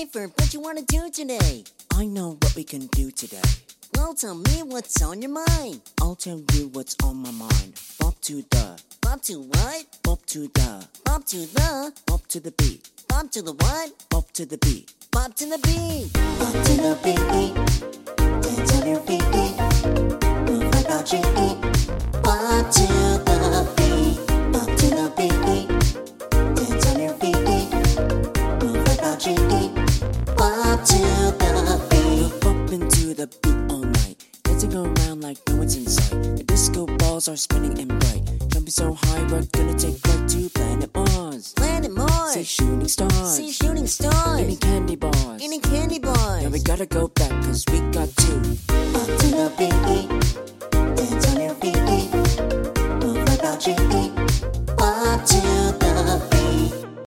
for what you wanna do today. I know what we can do today. Well, tell me what's on your mind. I'll tell you what's on my mind. Bop to the, Bop to what? bop to the, Bop to the, bop to the beat, bop to the what? bop to the beat. Bop to the beat. Bop to the beat, dance on your feet, move like a G. Bop to the beat, bop to the beat, dance on your feet, move like a G. Bop to the beat. We're bumping to the beat all night, dancing around like no one's in sight. The disco balls are spinning and bright, jumping so high we're gonna take flight to planet Mars. Planet Mars. Say shooting stars, See shooting stars. eating candy bars. Eating candy bars. Now we gotta go back 'cause we got to Bop to the beat, dance on your feet, move like a G. Bop to the